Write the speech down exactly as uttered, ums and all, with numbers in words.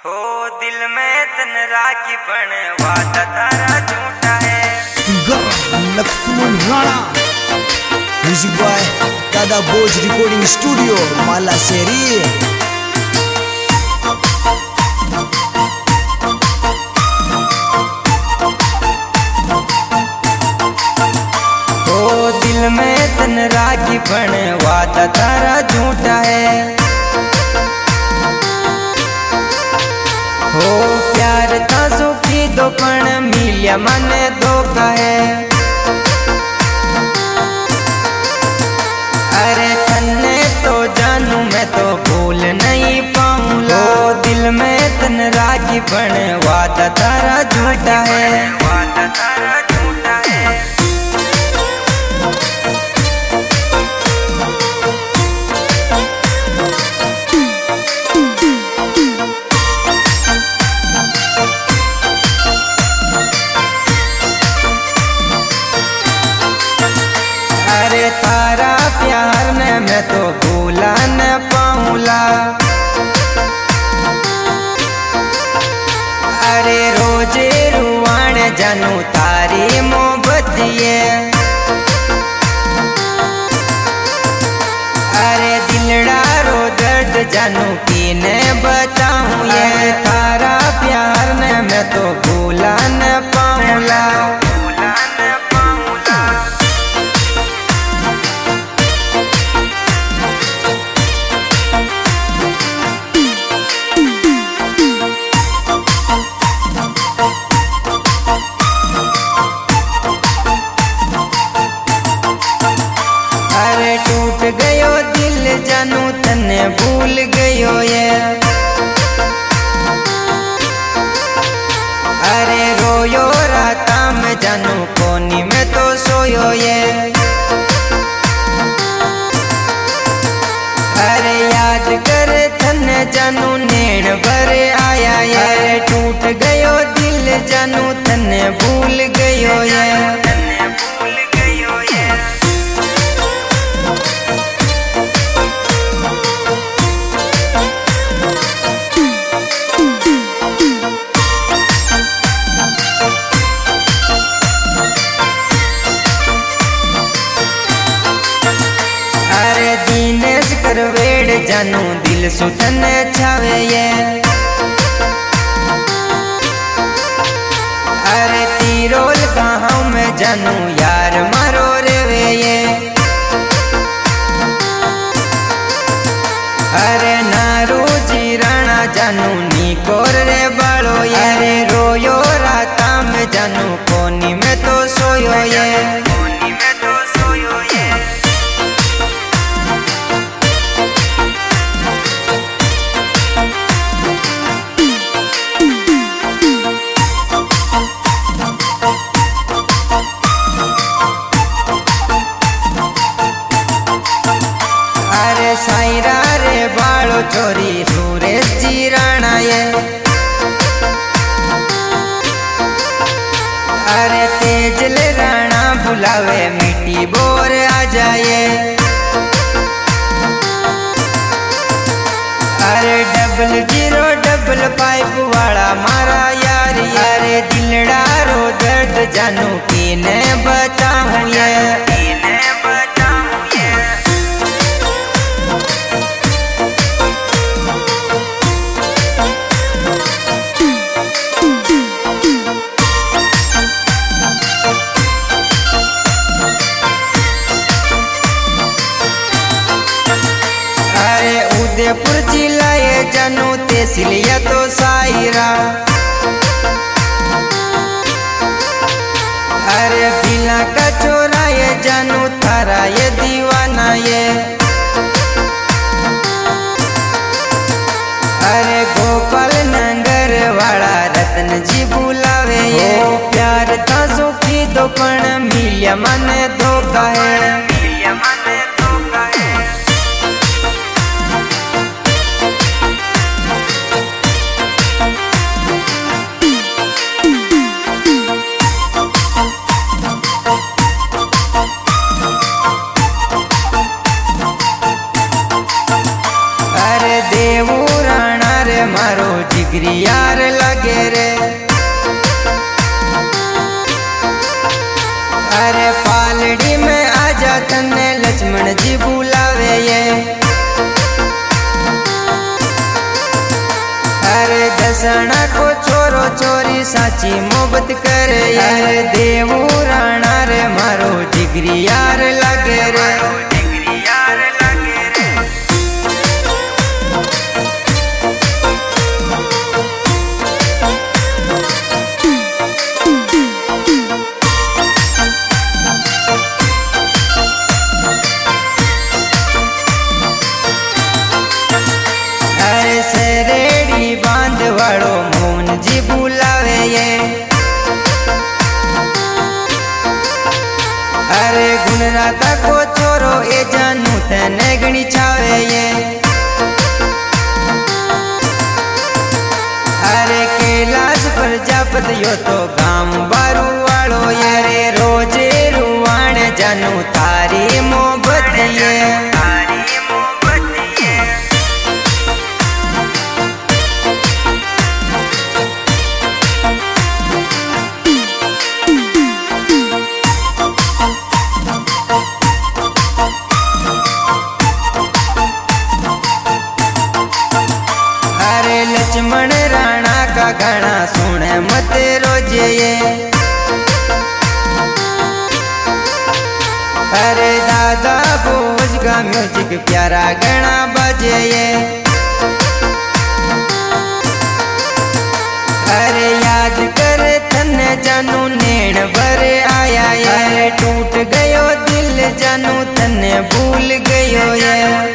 हो दिल में तन राखी पण वादा तारा झूठा है। Singer Laxman Rana, music by Dada Bojh, recording studio माला शेरी। हो दिल में तन राखी पण वादा तारा झूठा है। हो प्यार ता सुखी दो पण मिलिया मने धोखा है। अरे तन्ने तो जानू मैं तो भूल नहीं पाऊंगा। दिल में तन राखी पण वादा तारा झूठा है। वादा तारा झूठा है। अरे तारा प्यार ने मैं तो भूला न पाऊंगा। अरे रोजे रुवाण जानू तारी मोहब्बत ये। अरे दिलड़ा रो दर्द जानू किने बताऊं ये। तारा प्यार ने मैं तो भूला न पाऊंगा। अरे टूट गयो दिल जानू तने भूल गयो ये। अरे रोयो राता में जानू कोनी में तो सोयो ये। अरे याद कर तने जानू नैन भर आया ये। अरे टूट गयो दिल जानू तने भूल गयो ये। अरे दीनेश करवेड़ जानू दिल सुतन छावे ये। अरे तिरोल गाँव में जानू यार मारो रेवे ये। अरे नारू जी राणा जानू निकोर रे बालो ये। अरे रोयो राता में जानू कोनी में तो सोयो ये। अरे साईरा रे बालो चोरी सुरेश जी राणा ये। अरे तेजल राणा बुलावे मिट्टी बोर आ जाए। अरे डबल जीरो डबल पाइप वाला मारा यार। यारे दिलड़ा रो दर्द जानू किने बताऊं ये। उदयपुर जिलाए जानू तेसिलिया तो साईरा। अरे बिला का चोरा ये जानू थारा ये दीवाना ये। अरे गोपाल नगर वाला रतन जी बुलावे ये। प्यार था सुखी दो पण मिलिया मने धोखा है। देवू राणा रे मारो जिगरी यार लगे रे। अरे पालड़ी में आजा तन्ने लक्ष्मण जी बुलावे ये। अरे दसना को छोरो छोरी साची मोहब्बत करे। अरे देवू राणा रे मारो जिगरी यार लगे रे। सरेड़ी बांध वाड़ो मोहन जी बुलावे ये। अरे गुणराता को छोरो ए जानू तने गणी छावे ये। अरे कैलाश प्रजापति यो तो गाम बारू वालो ये रे। रोजे रुवाण जानू तारी मोहब्बत ये। लक्ष्मण राणा का गाना सुने मत रोजे ये। अरे दादा बोझ का म्यूजिक प्यारा गाना बजे ये। अरे याद कर तन्ने जानू नेण भरे आया ये। अरे टूट गयो दिल जानू तन्ने भूल गयो ये।